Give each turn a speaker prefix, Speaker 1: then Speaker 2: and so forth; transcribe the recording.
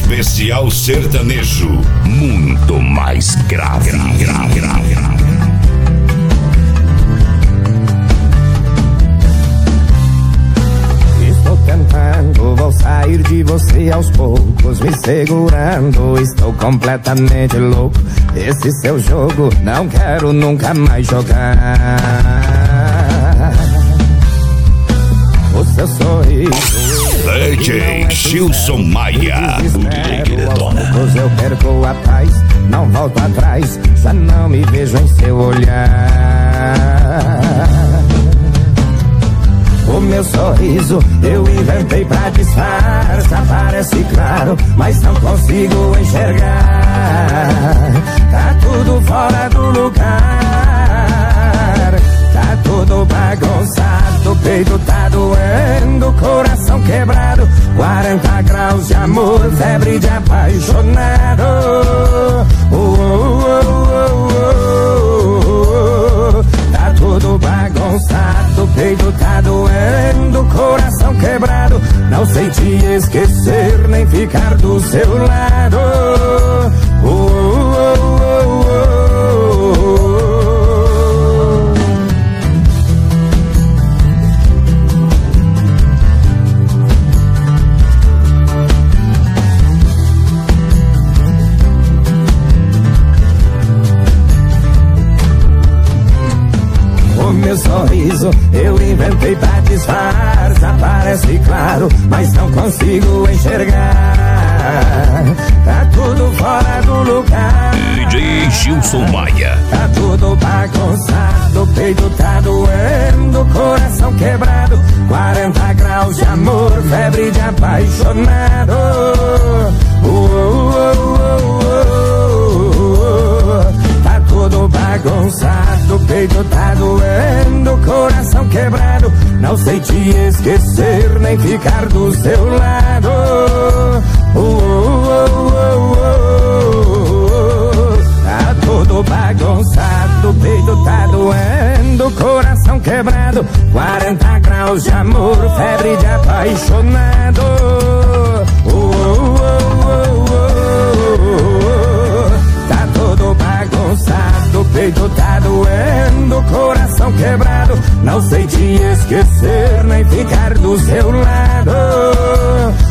Speaker 1: Especial sertanejo, muito mais grave.
Speaker 2: Estou tentando, vou sair de você aos poucos, me segurando, estou completamente louco. Esse seu jogo não quero nunca mais jogar. O seu sorriso
Speaker 1: DJ Gilson Maia,
Speaker 2: poucos eu perco a paz, não volto atrás, já não me vejo em seu olhar. O meu sorriso eu inventei pra disfarçar, parece claro, mas não consigo enxergar. Tá tudo fora do lugar, tá tudo bagunçado, o peito tá doendo, coração quebrado, 40 graus de amor, febre de apaixonado. Tá tudo bagunçado, o peito tá doendo, coração quebrado, não sei te esquecer nem ficar do seu lado. Meu sorriso eu inventei pra disfarçar, parece claro, mas não consigo enxergar. Tá tudo fora do lugar,
Speaker 1: DJ Gilson Maia.
Speaker 2: Tá tudo bagunçado, o peito tá doendo, coração quebrado, 40 graus de amor, febre de apaixonado. Tá tudo bagunçado, o peito tá doendo, coração quebrado, não sei te esquecer nem ficar do seu lado. Tá tudo bagunçado, o peito tá doendo, coração quebrado, 40 graus de amor, febre de apaixonado. Tá tudo bagunçado, o peito tá doendo, coração quebrado, não sei te esquecer nem ficar do seu lado.